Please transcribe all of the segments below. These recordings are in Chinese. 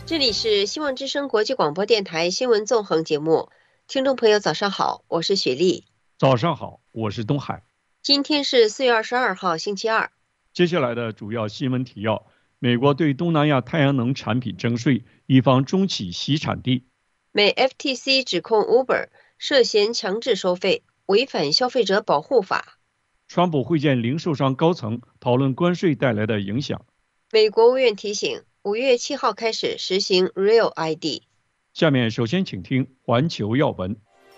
这里是希望之声国际广播电台新闻纵横节目，听众朋友早上好，我是雪莉。 早上好，我是东海。 今天是4月22号星期二。 接下来的主要新闻提要：美国对东南亚太阳能产品征税，以防中企洗产地。 美 FTC 指控 Uber 涉嫌强制收费，违反消费者保护法。 川普会见零售商高层，讨论关税带来的影响。 美国务院提醒，5月7号开始实行 Real ID。 下面首先请听环球要闻。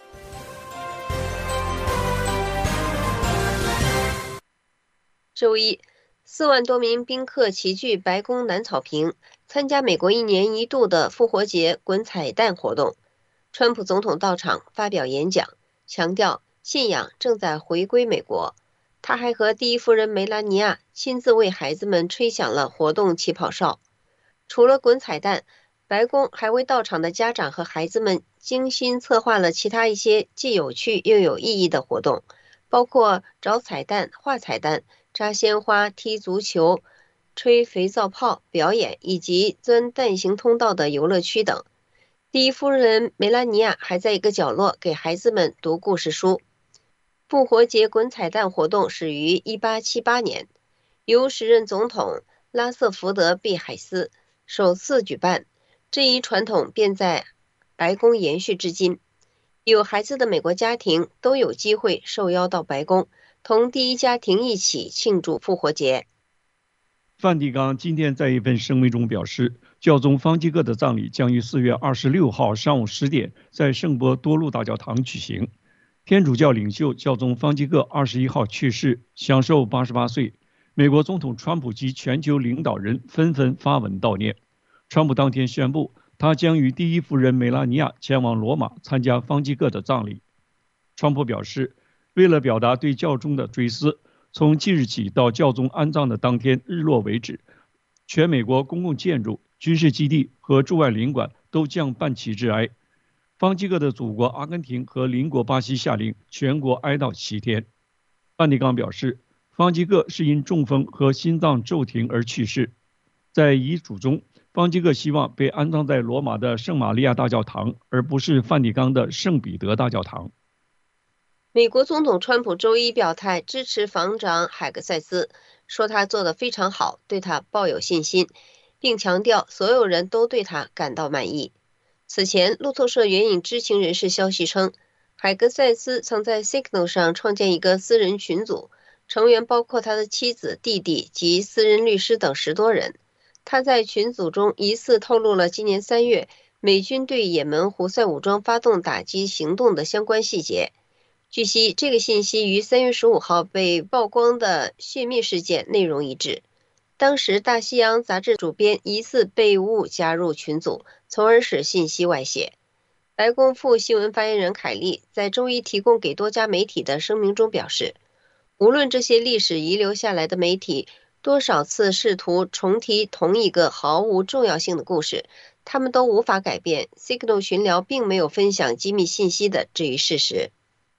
周一，4万多名宾客齐聚白宫南草坪，参加美国1年1度的复活节滚彩弹活动。川普总统到场发表演讲，强调信仰正在回归美国。他还和第一夫人梅拉尼亚亲自为孩子们吹响了活动起跑哨。除了滚彩弹，白宫还为到场的家长和孩子们精心策划了其他一些既有趣又有意义的活动，包括找彩蛋、画彩蛋、扎鲜花、踢足球、吹肥皂泡表演，以及钻蛋形通道的游乐区等。第一夫人梅拉尼亚还在一个角落给孩子们读故事书。复活节滚彩弹活动始于1878年，由时任总统拉瑟福德·毕海斯首次举办，这一传统便在白宫延续至今。有孩子的美国家庭都有机会受邀到白宫，同第一家庭一起庆祝复活节。 梵蒂冈今天在一份声明中表示，教宗方济各的葬礼将于4月26号上午10点在圣伯多禄大教堂举行。天主教领袖教宗方济各21号去世，享寿88岁。美国总统川普及全球领导人纷纷发文悼念。川普当天宣布，他将与第一夫人梅拉尼亚前往罗马参加方济各的葬礼。川普表示，为了表达对教宗的追思，从即日起到教宗安葬的当天日落为止，全美国公共建筑、军事基地和驻外领馆都将办其致哀。方济各的祖国阿根廷和邻国巴西下令全国哀悼7天。梵蒂冈表示，方济各是因中风和心脏骤停而去世。在遗嘱中，方济各希望被安葬在罗马的圣玛利亚大教堂，而不是梵蒂冈的圣彼得大教堂。 美国总统川普周一表态支持防长海格塞斯，说他做得非常好，对他抱有信心，并强调所有人都对他感到满意。此前，路透社援引知情人士消息称，海格塞斯曾在 Signal 上创建一个私人群组，成员包括他的妻子、弟弟及私人律师等10多人。他在群组中疑似透露了今年3月美军对也门胡塞武装发动打击行动的相关细节。据悉，这个信息与3月15号被曝光的泄密事件内容一致。当时，《大西洋》杂志主编疑似被误加入群组，从而使信息外泄。白宫副新闻发言人凯利在周一提供给多家媒体的声明中表示，无论这些历史遗留下来的媒体多少次试图重提同一个毫无重要性的故事，他们都无法改变 Signal 群聊并没有分享机密信息的这一事实。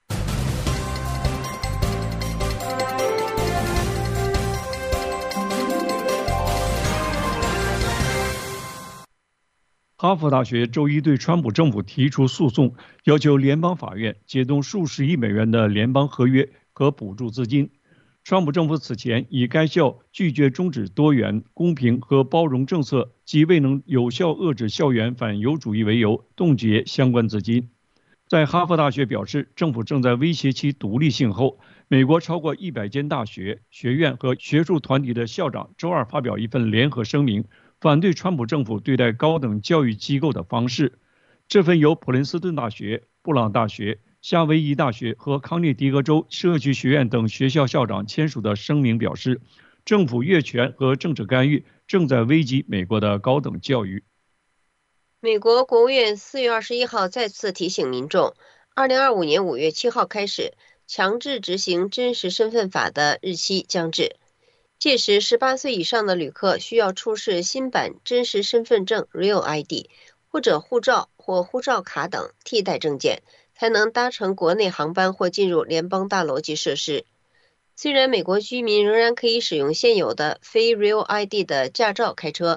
哈佛大学周一对川普政府提出诉讼，要求联邦法院解冻数十亿美元的联邦合约和补助资金。川普政府此前以该校拒绝终止多元、公平和包容政策及未能有效遏制校园反犹主义为由，冻结相关资金。在哈佛大学表示政府正在威胁其独立性后，美国超过100间大学、学院和学术团体的校长周二发表一份联合声明，反对川普政府对待高等教育机构的方式。这份由普林斯顿大学、布朗大学、夏威夷大学和康涅狄格州社区学院等学校校长签署的声明表示，政府越权和政治干预正在危及美国的高等教育。 美国国务院4月21号再次提醒民众，2025年5月7号开始，强制执行真实身份法的日期将至。届时，18岁以上的旅客需要出示新版真实身份证 Real ID 或者护照或护照卡等替代证件，才能搭乘国内航班或进入联邦大楼及设施。虽然美国居民仍然可以使用现有的非 Real ID 的驾照开车，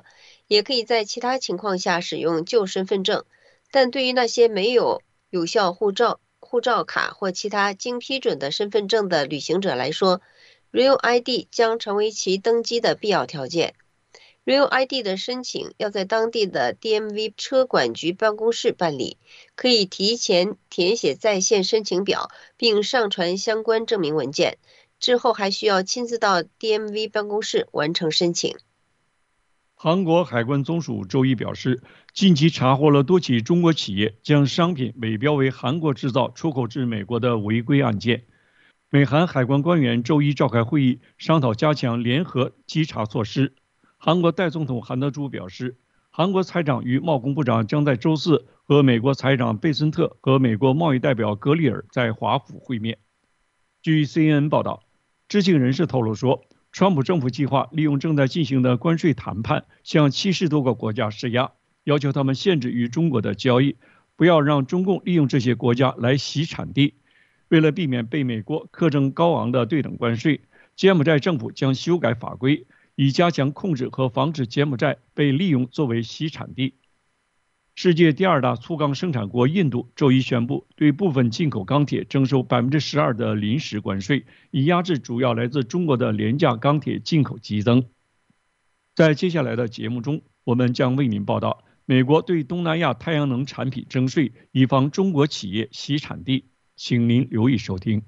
也可以在其他情况下使用旧身份证，但对于那些没有有效护照卡或其他经批准的身份证的旅行者来说， Real ID 将成为其登机的必要条件。Real ID 的申请要在当地的 DMV 车管局办公室办理，可以提前填写在线申请表，并上传相关证明文件，之后还需要亲自到 DMV 办公室完成申请。 韩国海关总署周一表示，近期查获了多起中国企业将商品伪标为韩国制造出口至美国的违规案件。美韩海关官员周一召开会议，商讨加强联合稽查措施。韩国代总统韩德洙表示，韩国财长与贸工部长将在周四和美国财长贝森特和美国贸易代表格里尔在华府会面。据 CNN 报道，知情人士透露说，川普政府计划利用正在进行的关税谈判，向70多个国家施压，要求他们限制与中国的交易，不要让中共利用这些国家来洗产地。为了避免被美国课征高昂的对等关税，柬埔寨政府将修改法规，以加强控制和防止柬埔寨被利用作为洗产地。世界第二大粗钢生产国印度周一宣布，对部分进口钢铁征收12%的临时关税，以压制主要来自中国的廉价钢铁进口激增。在接下来的节目中，我们将为您报道美国对东南亚太阳能产品征税，以防中国企业洗产地。请您留意收听。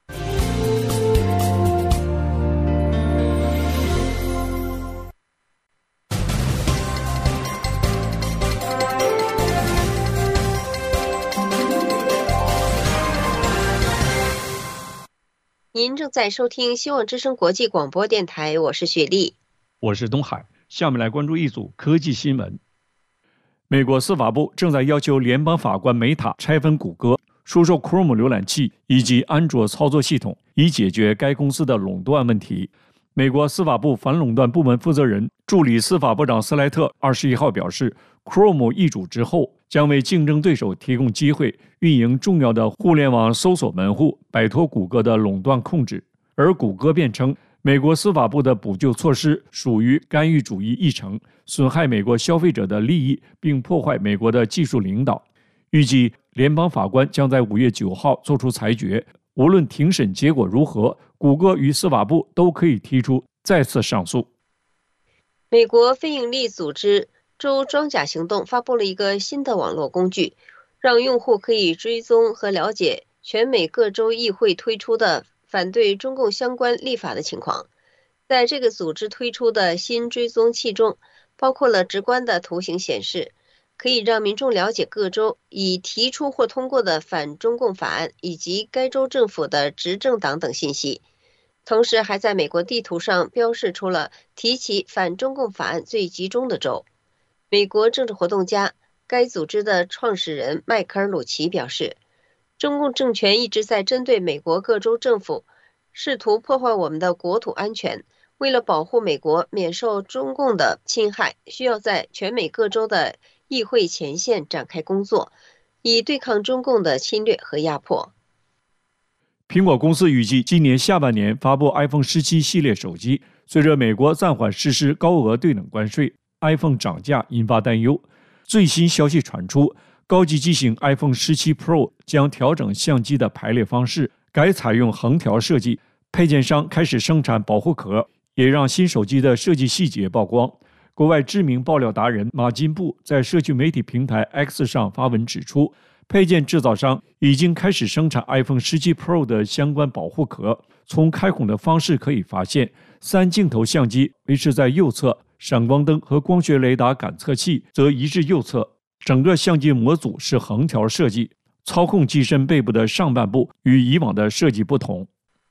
您正在收听希望之声国际广播电台，我是雪莉， 我是东海。下面来关注一组科技新闻。美国司法部正在要求联邦法官梅塔拆分谷歌，出售 Chrome 浏览器以及安卓操作系统，以解决该公司的垄断问题。美国司法部反垄断部门负责人助理司法部长斯莱特21号表示， Chrome 易主之后将为竞争对手提供机会，运营重要的互联网搜索门户，摆脱谷歌的垄断控制。而谷歌辩称，美国司法部的补救措施属于干预主义议程，损害美国消费者的利益，并破坏美国的技术领导。预计联邦法官将在5月9号作出裁决，无论庭审结果如何，谷歌与司法部都可以提出再次上诉。 美国非营利组织州装甲行动发布了一个新的网络工具，让用户可以追踪和了解全美各州议会推出的反对中共相关立法的情况。在这个组织推出的新追踪器中，包括了直观的图形显示，可以让民众了解各州已提出或通过的反中共法案，以及该州政府的执政党等信息。同时还在美国地图上标示出了提起反中共法案最集中的州。美国政治活动家、该组织的创始人迈克尔·鲁奇表示，中共政权一直在针对美国各州政府，试图破坏我们的国土安全。为了保护美国免受中共的侵害，需要在全美各州的议会前线展开工作，以对抗中共的侵略和压迫。 苹果公司预计今年下半年发布 iPhone 17系列手机，随着美国暂缓实施高额对等关税， iPhone 涨价引发担忧。最新消息传出，高级机型 iPhone 17 Pro 将调整相机的排列方式，改采用横条设计，配件商开始生产保护壳，也让新手机的设计细节曝光。国外知名爆料达人马金布在社区媒体平台 X 上发文指出，配件制造商已经开始生产 iPhone 17 Pro 的相关保护壳。从开孔的方式可以发现，3镜头相机维持在右侧，闪光灯和光学雷达感测器则移至右侧。整个相机模组是横条设计，操控机身背部的上半部与以往的设计不同。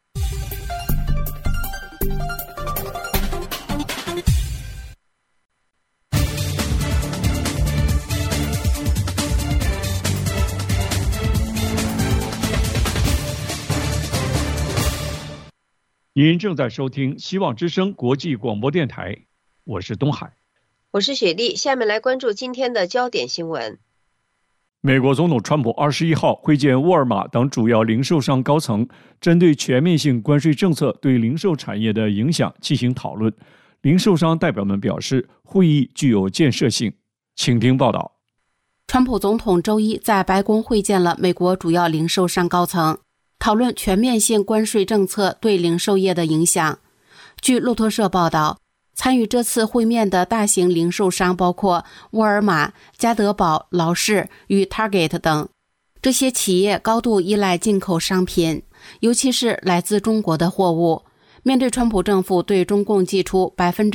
您正在收听希望之声国际广播电台，我是东海， 我是雪莉。下面来关注今天的焦点新闻。 美国总统川普21号会见沃尔玛等主要零售商高层，针对全面性关税政策对零售产业的影响进行讨论。 零售商代表们表示，会议具有建设性。请听报道。 川普总统周一在白宫会见了美国主要零售商高层，讨论全面性关税政策对零售业的影响。据路透社报道，参与这次会面的大型零售商包括沃尔玛、家得宝、劳士与 Target 等。这些企业高度依赖进口商品，尤其是来自中国的货物。面对川普政府对中共寄出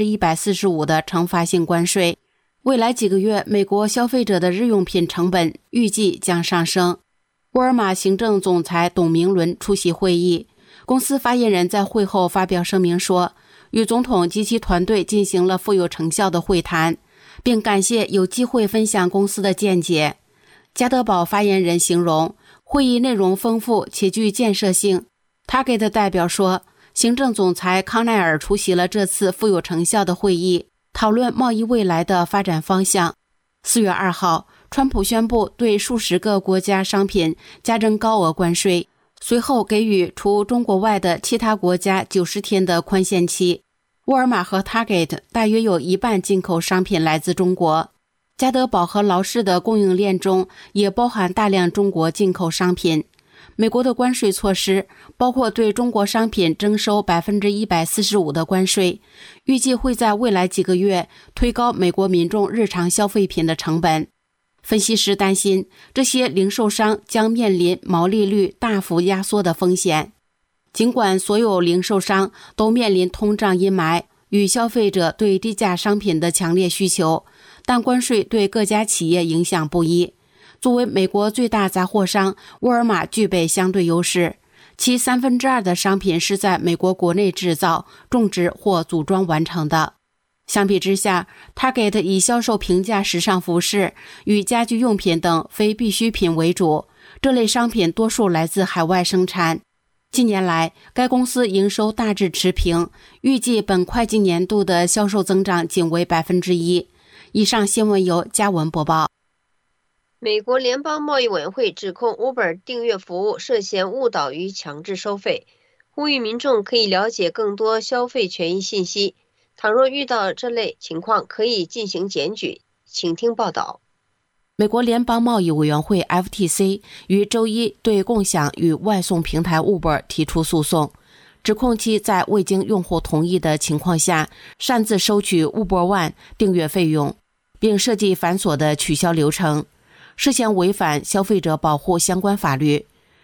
145% 的惩罚性关税，未来几个月美国消费者的日用品成本预计将上升。沃尔玛行政总裁董明伦出席会议，公司发言人在会后发表声明说，与总统及其团队进行了富有成效的会谈，并感谢有机会分享公司的见解。家得宝发言人形容会议内容丰富且具建设性。Target 代表说，行政总裁康奈尔出席了这次富有成效的会议，讨论贸易未来的发展方向。4月2号，川普宣布对数十个国家商品加征高额关税，随后给予除中国外的其他国家90天的宽限期。沃尔玛和 Target 大约有一半进口商品来自中国，家得宝和劳士的供应链中也包含大量中国进口商品。美国的关税措施包括对中国商品征收 145% 的关税，预计会在未来几个月推高美国民众日常消费品的成本。分析师担心，这些零售商将面临毛利率大幅压缩的风险。尽管所有零售商都面临通胀阴霾与消费者对低价商品的强烈需求，但关税对各家企业影响不一。作为美国最大杂货商，沃尔玛具备相对优势，其2/3的商品是在美国国内制造、种植或组装完成的。相比之下， Target 以销售平价时尚服饰与家居用品等非必需品为主，这类商品多数来自海外生产。近年来，该公司营收大致持平，预计本会计年度的销售增长仅为 1%。 以上新闻由嘉文播报。 美国联邦贸易委员会指控 Uber 订阅服务涉嫌误导与强制收费，呼吁民众可以了解更多消费权益信息。倘若遇到这类情况，可以进行检举。请听报道。 美国联邦贸易委员会 FTC 于周一对共享与外送平台 Uber 提出诉讼，指控其在未经用户同意的情况下擅自收取 Uber One 订阅费用，并设计繁琐的取消流程，涉嫌违反消费者保护相关法律。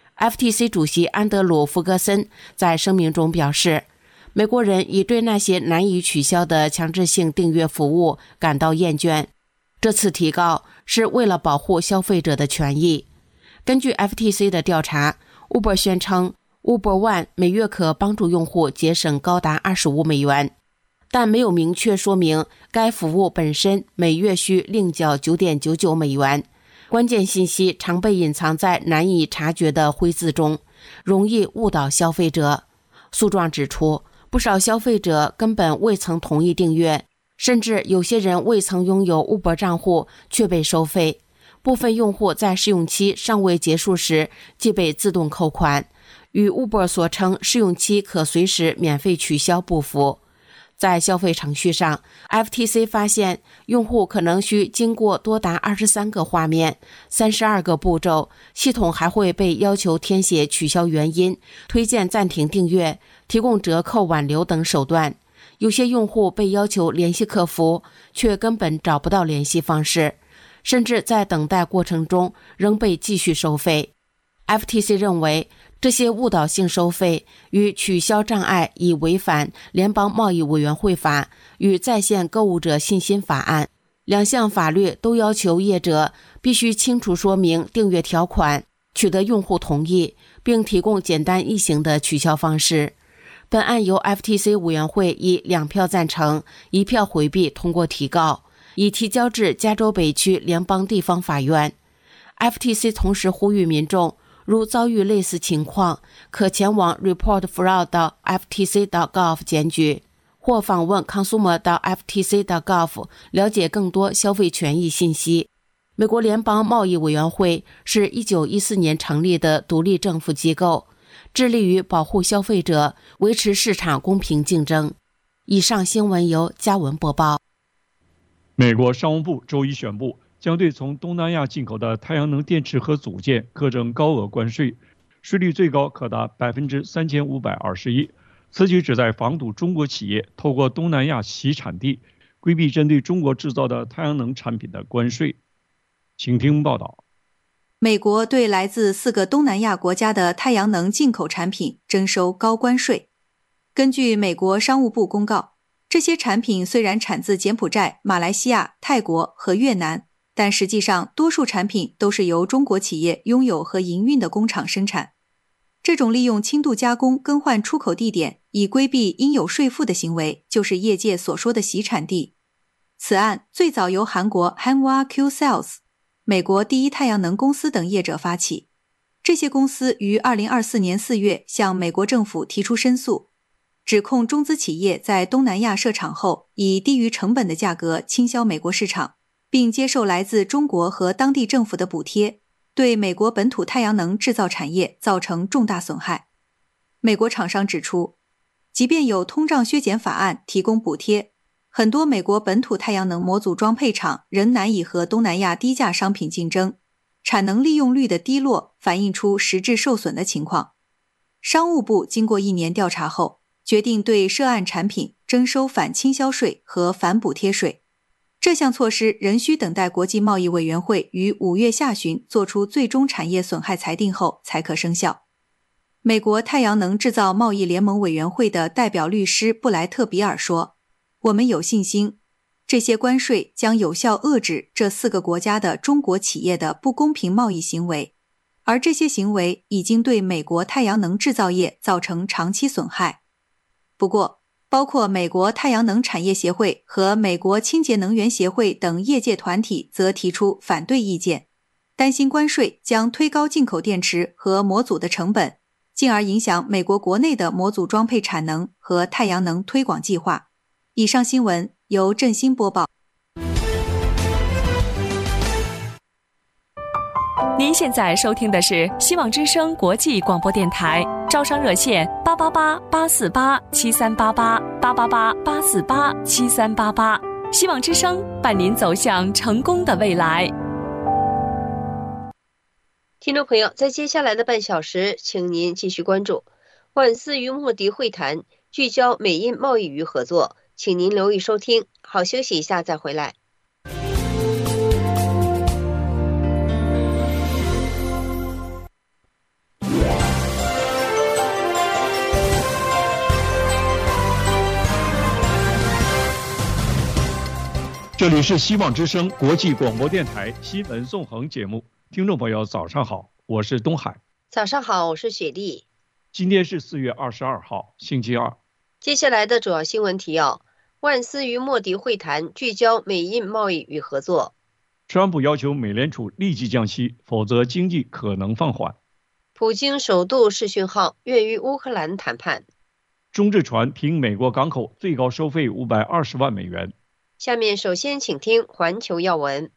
FTC 主席安德鲁·福格森在声明中表示，美国人已对那些难以取消的强制性订阅服务感到厌倦，这次提告是为了保护消费者的权益。根据 FTC 的调查， Uber 宣称 Uber One 每月可帮助用户节省高达$25，但没有明确说明该服务本身每月需另缴$9.99。关键信息常被隐藏在难以察觉的灰字中，容易误导消费者。诉状指出，不少消费者根本未曾同意订阅，甚至有些人未曾拥有 Uber 账户却被收费。部分用户在试用期尚未结束时即被自动扣款，与 Uber 所称试用期可随时免费取消不符。在消费程序上， FTC 发现用户可能需经过多达23个画面、32个步骤，系统还会被要求填写取消原因、推荐暂停订阅、提供折扣挽留等手段。有些用户被要求联系客服，却根本找不到联系方式，甚至在等待过程中仍被继续收费。FTC 认为，这些误导性收费与取消障碍已违反联邦贸易委员会法与在线购物者信心法案，两项法律都要求业者必须清楚说明订阅条款，取得用户同意，并提供简单易行的取消方式。本案由 FTC 委员会以2票赞成、1票回避通过提告，已提交至加州北区联邦地方法院。FTC 同时呼吁民众，如遭遇类似情况，可前往 report.fraud.ftc.gov 检举，或访问 consumer.ftc.gov 了解更多消费权益信息。美国联邦贸易委员会是1914年成立的独立政府机构，致力于保护消费者，维持市场公平竞争。 以上新闻由嘉文播报。 美国商务部周一宣布，将对从东南亚进口的太阳能电池和组件课征高额关税，税率最高可达3521%。此举旨在防堵中国企业透过东南亚其产地规避针对中国制造的太阳能产品的关税。请听报道。 美国对来自4个东南亚国家的太阳能进口产品征收高关税。根据美国商务部公告，这些产品虽然产自柬埔寨、马来西亚、泰国和越南，但实际上多数产品都是由中国企业拥有和营运的工厂生产。这种利用轻度加工更换出口地点以规避应有税负的行为，就是业界所说的洗产地。此案最早由韩国 Hanwha Qcells、美国第一太阳能公司等业者发起。这些公司于2024年4月向美国政府提出申诉，指控中资企业在东南亚设厂后，以低于成本的价格倾销美国市场，并接受来自中国和当地政府的补贴，对美国本土太阳能制造产业造成重大损害。美国厂商指出，即便有通胀削减法案提供补贴，很多美国本土太阳能模组装配厂仍难以和东南亚低价商品竞争，产能利用率的低落反映出实质受损的情况。商务部经过1年调查后，决定对涉案产品征收反倾销税和反补贴税。这项措施仍需等待国际贸易委员会于5月下旬作出最终产业损害裁定后才可生效。美国太阳能制造贸易联盟委员会的代表律师布莱特·比尔说，我们有信心，这些关税将有效遏制这4个国家的中国企业的不公平贸易行为，而这些行为已经对美国太阳能制造业造成长期损害。不过，包括美国太阳能产业协会和美国清洁能源协会等业界团体则提出反对意见，担心关税将推高进口电池和模组的成本，进而影响美国国内的模组装配产能和太阳能推广计划。以上新闻由振兴播报。 您现在收听的是希望之声国际广播电台，招商热线888-848-7388，888-848-7388，希望之声伴您走向成功的未来。 听众朋友，在接下来的半小时，请您继续关注万斯与莫迪会谈，聚焦美印贸易与合作，请您留意收听。好，休息一下再回来。 这里是希望之声国际广播电台新闻纵横节目，听众朋友早上好，我是东海。 早上好，我是雪莉。 今天是4月22号，星期二。 接下来的主要新闻提要：万斯与莫迪会谈，聚焦美印贸易与合作。 川普要求美联储立即降息，否则经济可能放缓。 普京首度视讯号，愿与乌克兰谈判。 中制船停美国港口，最高收费520万美元。 下面首先请听环球要闻。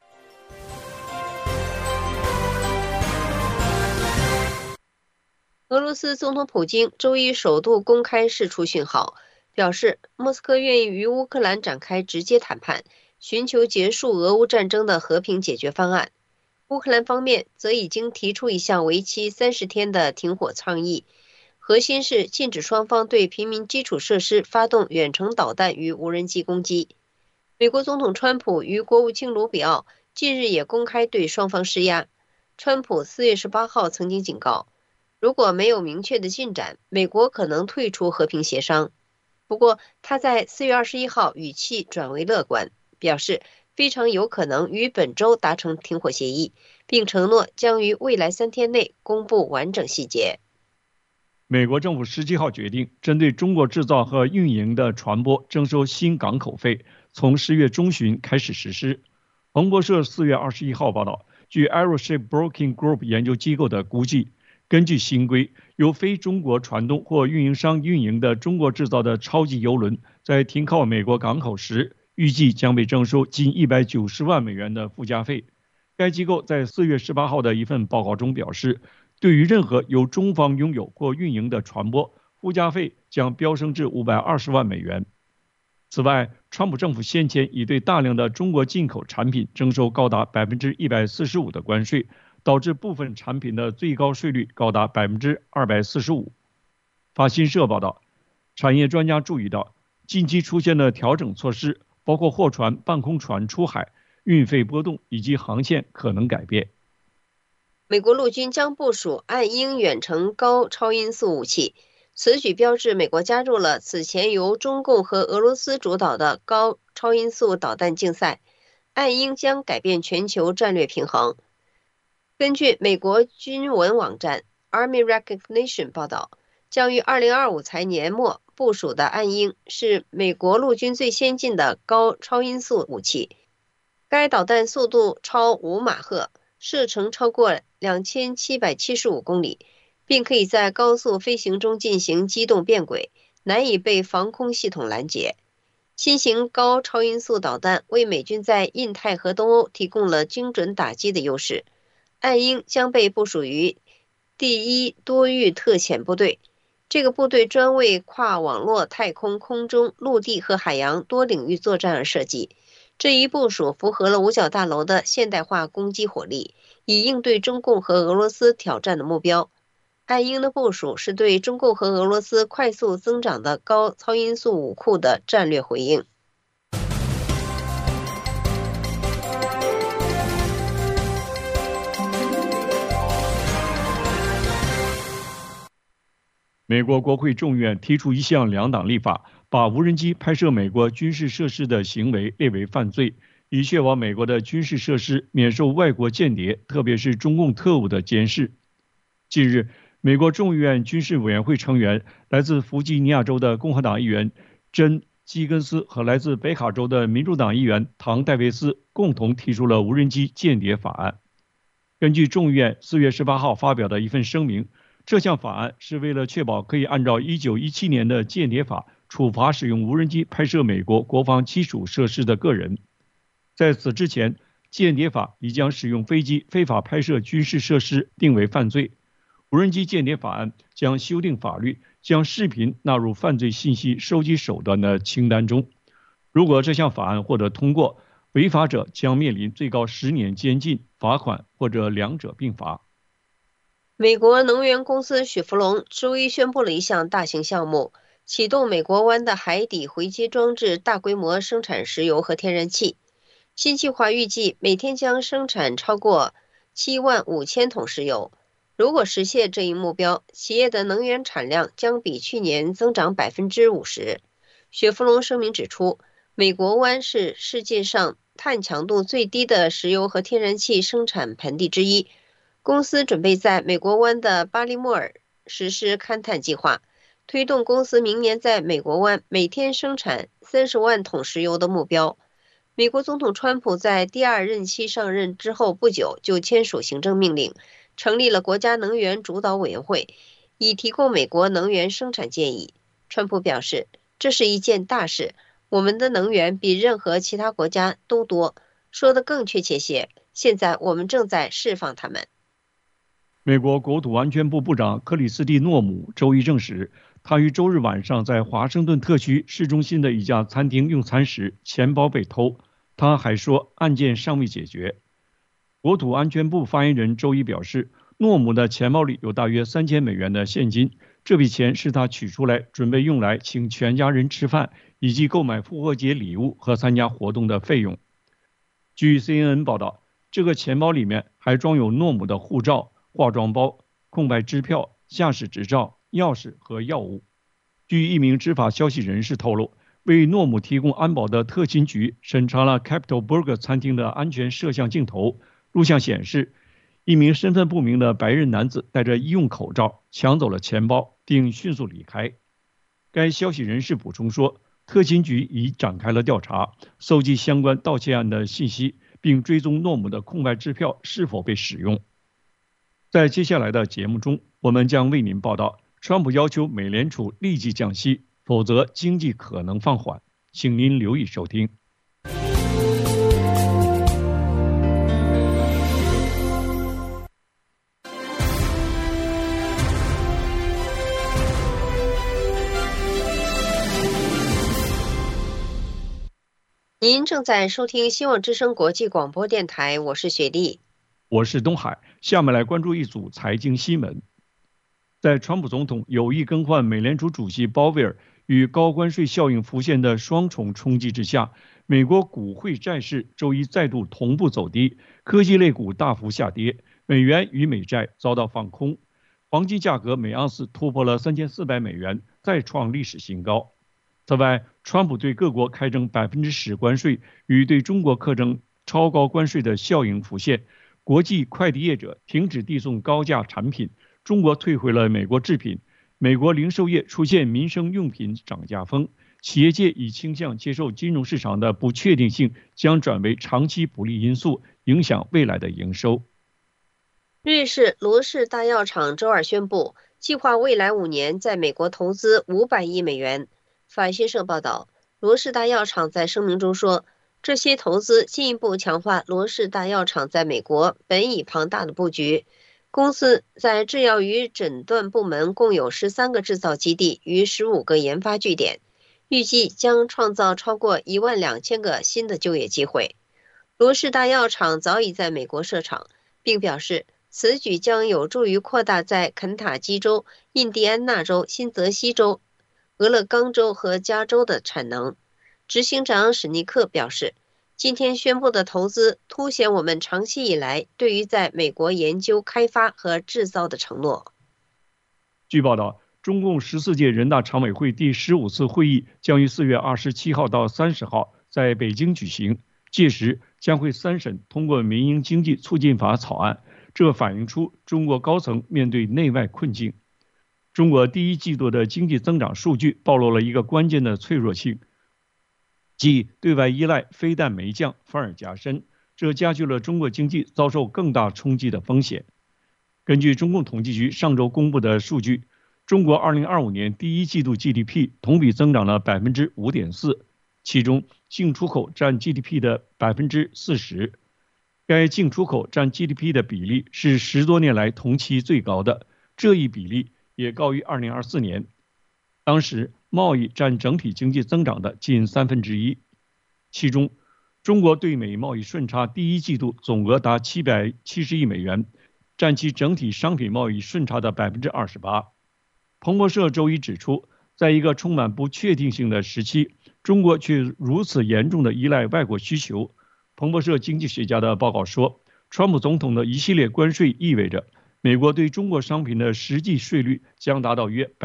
俄罗斯总统普京周一首度公开释出讯号，表示莫斯科愿意与乌克兰展开直接谈判，寻求结束俄乌战争的和平解决方案。乌克兰方面则已经提出一项为期30天的停火倡议，核心是禁止双方对平民基础设施发动远程导弹与无人机攻击。美国总统川普与国务卿卢比奥近日也公开对双方施压。川普4月18号曾经警告，如果没有明确的进展，美国可能退出和平协商。不过，他在4月21号语气转为乐观，表示非常有可能于本周达成停火协议，并承诺将于未来3天内公布完整细节。 美国政府17号决定，针对中国制造和运营的船舶征收新港口费，从10月中旬开始实施。彭博社4月21号报道，据 Aeroship Broking Group 研究机构的估计，根据新规，由非中国船东或运营商运营的中国制造的超级邮轮在停靠美国港口时，预计将被征收近190万美元的附加费。该机构在4月18号的一份报告中表示，对于任何由中方拥有或运营的船舶，附加费将飙升至520万美元。 此外，川普政府先前已对大量的中国进口产品征收高达145%的关税，导致部分产品的最高税率高达245%。法新社报道，产业专家注意到，近期出现的调整措施包括货船、半空船出海、运费波动以及航线可能改变。 美国陆军将部署暗鹰远程高超音速武器，此举标志美国加入了此前由中共和俄罗斯主导的高超音速导弹竞赛。暗鹰将改变全球战略平衡。根据美国军文网站 Army Recognition 报道，将于2025财年末部署的暗鹰是美国陆军最先进的高超音速武器。该导弹速度超5马赫，射程超过2775公里，并可以在高速飞行中进行机动变轨，难以被防空系统拦截。新型高超音速导弹为美军在印太和东欧提供了精准打击的优势。暗鹰将被部署于第一多域特遣部队，这个部队专为跨网络、太空、空中、陆地和海洋多领域作战而设计。这一部署符合了五角大楼的现代化攻击火力，以应对中共和俄罗斯挑战的目标。暗鹰的部署是对中共和俄罗斯快速增长的高超音速武库的战略回应。 美国国会众院提出一项两党立法，把无人机拍摄美国军事设施的行为列为犯罪，以确保美国的军事设施免受外国间谍，特别是中共特务的监视。近日，美国众议院军事委员会成员来自弗吉尼亚州的共和党议员珍·基根斯和来自北卡州的民主党议员唐·戴维斯共同提出了无人机间谍法案。根据众议院4月18号发表的一份声明，这项法案是为了确保可以按照1917年的间谍法处罚使用无人机拍摄美国国防基础设施的个人。在此之前，间谍法已将使用飞机非法拍摄军事设施定为犯罪。无人机间谍法案将修订法律，将视频纳入犯罪信息收集手段的清单中。如果这项法案获得通过，违法者将面临最高10年监禁、罚款或者两者并罚。 美国能源公司雪佛龙周一宣布了一项大型项目，启动美国湾的海底回接装置，大规模生产石油和天然气。新计划预计每天将生产超过75000桶石油。如果实现这一目标，企业的能源产量将比去年增长50%。雪佛龙声明指出，美国湾是世界上碳强度最低的石油和天然气生产盆地之一。公司准备在美国湾的巴利莫尔实施勘探计划，推动公司明年在美国湾每天生产30万桶石油的目标。美国总统川普在第2任期上任之后不久就签署行政命令，成立了国家能源主导委员会，以提供美国能源生产建议。川普表示，这是一件大事，我们的能源比任何其他国家都多。说得更确切些，现在我们正在释放它们。 美国国土安全部部长克里斯蒂诺姆周一证实，他于周日晚上在华盛顿特区市中心的一家餐厅用餐时，钱包被偷。他还说，案件尚未解决。国土安全部发言人周一表示，诺姆的钱包里有大约3000美元的现金，这笔钱是他取出来准备用来请全家人吃饭，以及购买复活节礼物和参加活动的费用。据 CNN 报道，这个钱包里面还装有诺姆的护照、化妆包、空白支票、驾驶执照、钥匙和药物。据一名执法消息人士透露，为诺姆提供安保的特勤局审查了 Capital Burger 餐厅的安全摄像镜头，录像显示，一名身份不明的白人男子戴着医用口罩抢走了钱包，并迅速离开。该消息人士补充说，特勤局已展开了调查，搜集相关盗窃案的信息，并追踪诺姆的空白支票是否被使用。在接下来的节目中，我们将为您报道，川普要求美联储立即降息，否则经济可能放缓。请您留意收听。 您正在收听希望之声国际广播电台，我是雪莉， 我是东海。下面来关注一组财经新闻。在川普总统有意更换美联储主席鲍威尔与高关税效应浮现的双重冲击之下，美国股汇债市周一再度同步走低，科技类股大幅下跌，美元与美债遭到放空，黄金价格每盎司突破了3400美元，再创历史新高。此外，川普对各国开征10%关税与对中国课征超高关税的效应浮现，国际快递业者停止递送高价产品，中国退回了美国制品，美国零售业出现民生用品涨价风，企业界已倾向接受金融市场的不确定性将转为长期不利因素，影响未来的营收。 瑞士罗氏大药厂周二宣布，计划未来5年在美国投资500亿美元。法新社报道，罗氏大药厂在声明中说，这些投资进一步强化罗氏大药厂在美国本已庞大的布局。公司在制药与诊断部门共有13个制造基地与15个研发据点，预计将创造超过12000个新的就业机会。罗氏大药厂早已在美国设厂，并表示此举将有助于扩大在肯塔基州、印第安纳州、新泽西州、俄勒冈州和加州的产能。执行长史尼克表示，今天宣布的投资凸显我们长期以来对于在美国研究开发和制造的承诺。 据报道，中共14届人大常委会第15次会议将于4月27号到30号在北京举行，届时将会3审通过民营经济促进法草案，这反映出中国高层面对内外困境。中国第一季度的经济增长数据暴露了一个关键的脆弱性，即对外依赖非但没降，反而加深，这加剧了中国经济遭受更大冲击的风险。根据中共统计局上周公布的数据，中国2025年第一季度 GDP 同比增长了 5.4%， 其中净出口占 GDP 的 40%， 该净出口占 GDP 的比例是10多年来同期最高的，这一比例也高于2024年，当时贸易占整体经济增长的近1/3，其中中国对美贸易顺差第一季度总额达770亿美元，占其整体商品贸易顺差的 28%。 彭博社周一指出，在一个充满不确定性的时期，中国却如此严重地依赖外国需求。彭博社经济学家的报告说，川普总统的一系列关税意味着美国对中国商品的实际税率将达到约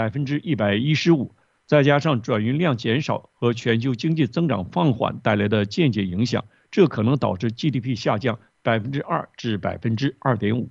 115%， 再加上转运量减少和全球经济增长放缓带来的间接影响，这可能导致 GDP 下降 2% 至 2.5%。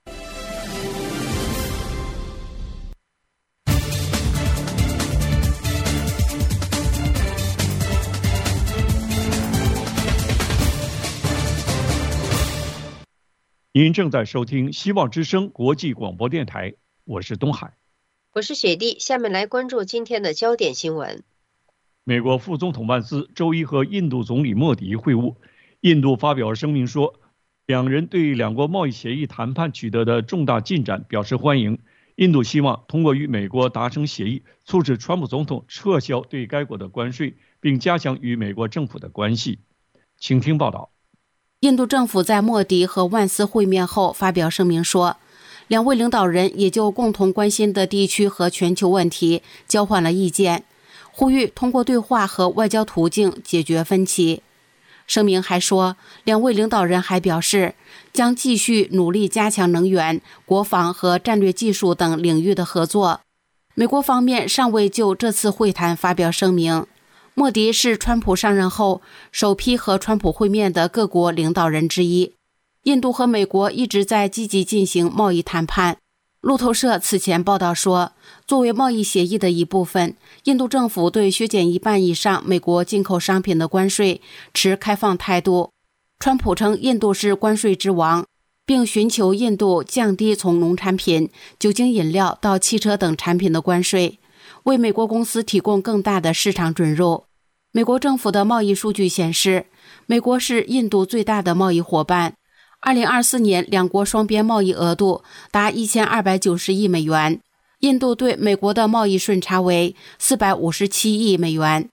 您正在收听希望之声国际广播电台，我是东海， 我是雪莉。下面来关注今天的焦点新闻。 美国副总统万斯周一和印度总理莫迪会晤，印度发表声明说，两人对两国贸易协议谈判取得的重大进展表示欢迎。印度希望通过与美国达成协议，促使川普总统撤销对该国的关税，并加强与美国政府的关系。请听报道。 印度政府在莫迪和万斯会面后发表声明说，两位领导人也就共同关心的地区和全球问题交换了意见，呼吁通过对话和外交途径解决分歧。声明还说，两位领导人还表示，将继续努力加强能源、国防和战略技术等领域的合作。美国方面尚未就这次会谈发表声明。莫迪是川普上任后首批和川普会面的各国领导人之一。印度和美国一直在积极进行贸易谈判。路透社此前报道说，作为贸易协议的一部分，印度政府对削减1半以上美国进口商品的关税持开放态度。川普称印度是关税之王，并寻求印度降低从农产品、酒精饮料到汽车等产品的关税，为美国公司提供更大的市场准入。美国政府的贸易数据显示，美国是印度最大的贸易伙伴。2024年两国双边贸易额度达1290亿美元，印度对美国的贸易顺差为457亿美元。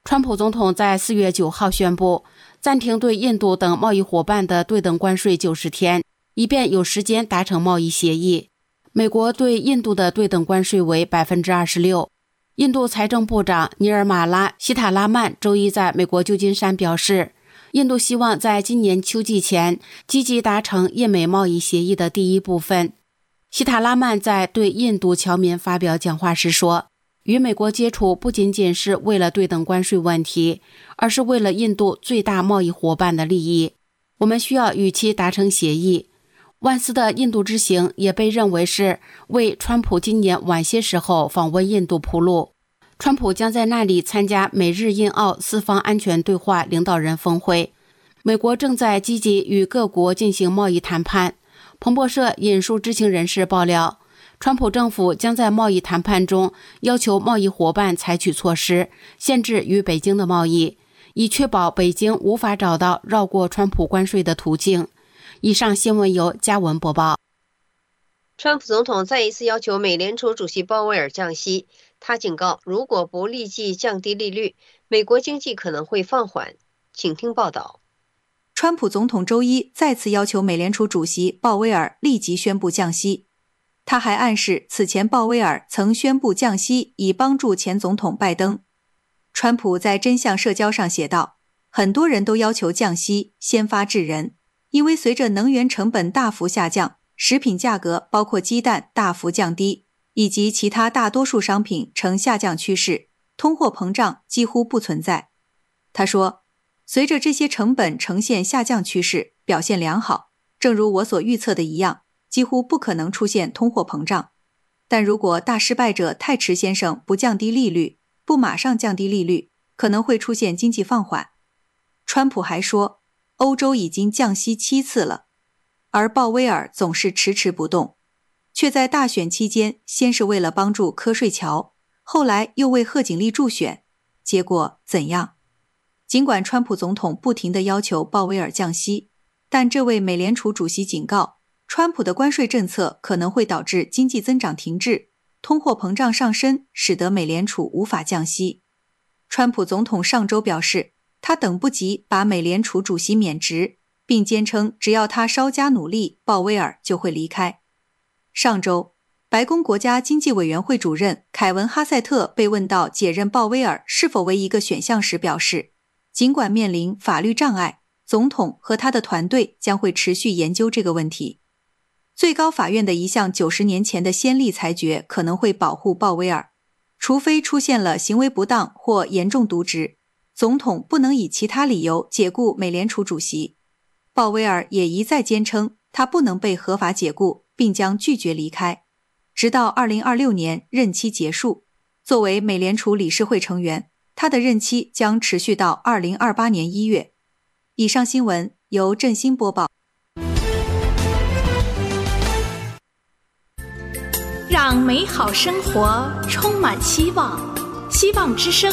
川普总统在4月9号宣布暂停对印度等贸易伙伴的对等关税90天，以便有时间达成贸易协议。美国对印度的对等关税为 26%。印度财政部长尼尔马拉·希塔拉曼周一在美国旧金山表示，印度希望在今年秋季前积极达成印美贸易协议的第一部分。希塔拉曼在对印度侨民发表讲话时说，与美国接触不仅仅是为了对等关税问题，而是为了印度最大贸易伙伴的利益。我们需要与其达成协议。万斯的印度之行也被认为是为川普今年晚些时候访问印度铺路。川普将在那里参加美日印澳四方安全对话领导人峰会。美国正在积极与各国进行贸易谈判。彭博社引述知情人士爆料，川普政府将在贸易谈判中要求贸易伙伴采取措施，限制与北京的贸易，以确保北京无法找到绕过川普关税的途径。以上新闻由嘉文播报。 川普总统再一次要求美联储主席鲍威尔降息，他警告，如果不立即降低利率，美国经济可能会放缓。请听报道。 川普总统周一再次要求美联储主席鲍威尔立即宣布降息。他还暗示此前鲍威尔曾宣布降息以帮助前总统拜登。川普在真相社交上写道，很多人都要求降息，先发制人，因为随着能源成本大幅下降，食品价格包括鸡蛋大幅降低，以及其他大多数商品呈下降趋势，通货膨胀几乎不存在。他说，随着这些成本呈现下降趋势，表现良好，正如我所预测的一样，几乎不可能出现通货膨胀。但如果大失败者泰池先生不降低利率，不马上降低利率，可能会出现经济放缓。川普还说，欧洲已经降息7次了，而鲍威尔总是迟迟不动，却在大选期间先是为了帮助瞌睡桥，后来又为贺锦丽助选，结果怎样？尽管川普总统不停地要求鲍威尔降息，但这位美联储主席警告，川普的关税政策可能会导致经济增长停滞，通货膨胀上升，使得美联储无法降息。川普总统上周表示，他等不及把美联储主席免职，并坚称只要他稍加努力，鲍威尔就会离开。上周，白宫国家经济委员会主任凯文·哈塞特被问到解任鲍威尔是否为一个选项时表示，尽管面临法律障碍，总统和他的团队将会持续研究这个问题。最高法院的一项90年前的先例裁决可能会保护鲍威尔，除非出现了行为不当或严重渎职，总统不能以其他理由解雇美联储主席。鲍威尔也一再坚称他不能被合法解雇，并将拒绝离开，直到2026年任期结束。作为美联储理事会成员，他的任期将持续到2028年1月。以上新闻由振兴播报。 让美好生活充满希望，希望之声。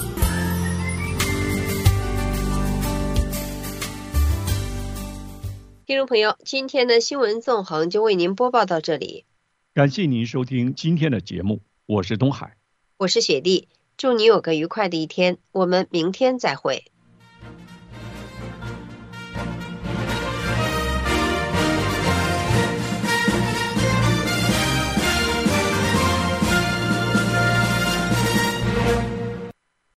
听众朋友，今天的新闻纵横就为您播报到这里。 感谢您收听今天的节目，我是东海， 我是雪莉，祝你有个愉快的一天，我们明天再会。